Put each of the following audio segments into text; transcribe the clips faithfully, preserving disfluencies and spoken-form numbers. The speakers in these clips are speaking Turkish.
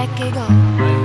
like it go.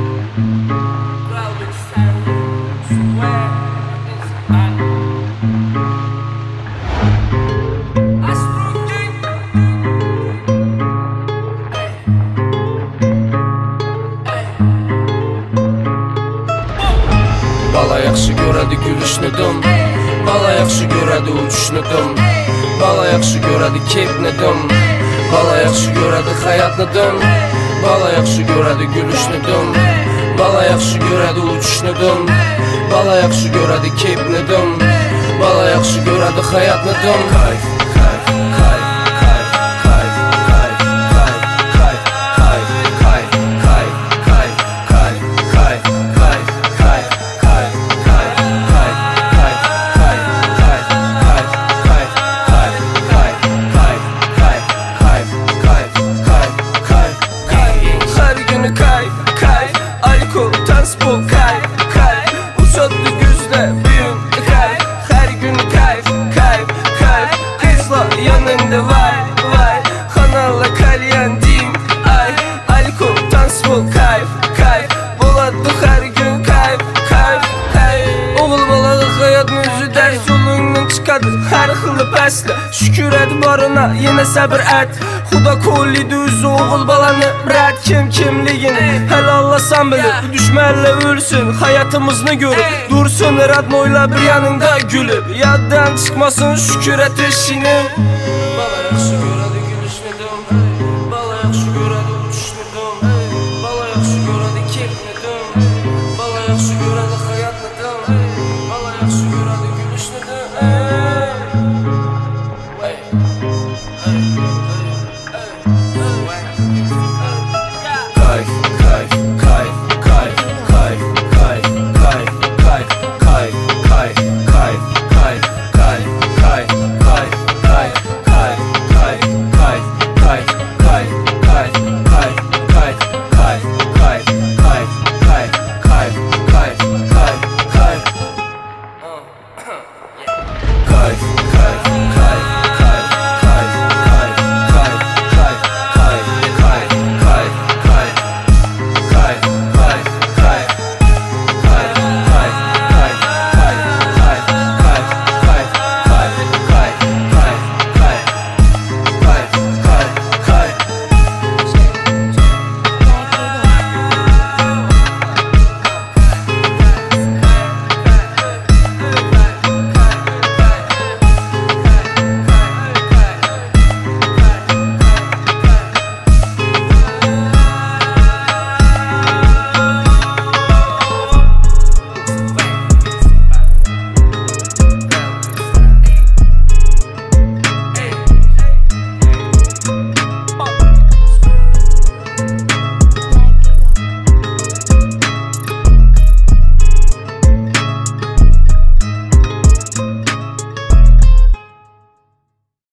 Bala yaxşı görədi gülüşnüdüm, bala yaxşı görədi uçuşnüdüm, bala yaxşı görədi keyfnüdüm, bala yaxşı görədi həyatnıdüm, bala yaxşı görədi gülüşnüdüm, bala yaxşı görədi uçuşnüdüm, bala yaxşı görədi keyfnüdüm, bala yaxşı görədi həyatnıdüm. Kayf, kayf, kayf, kayf, kayf, kayf, kayf, kayf, kayf, kayf, kayf, kayf, kayf, kayf, kayf, kayf. Tanspol kayf, kayf, uçatlı gözle büyüm kayf, her gün kayf, kayf, kayf, kızla yanında vay, vay, kanalla kalyan dim, ay, alkol, tanspol kayf, kayf, bulatlı her gün kayf, kayf, kayf. Oğul balağı hayatın özü ders yolundan çıkadır, her xılı bəslə, şükür et barına, yine sabır et. Xuda kollidir üzü oğul balanı rədd, kim kimliğini helallasan bilir, düşmənlə ölsün, hayatımızını görüp dursun radnoyla bir yanında gülüp, yaddan çıkmasın şükür et eşinin. Bala yaxşı görədi gülüşnüdüm, bala yaxşı görədi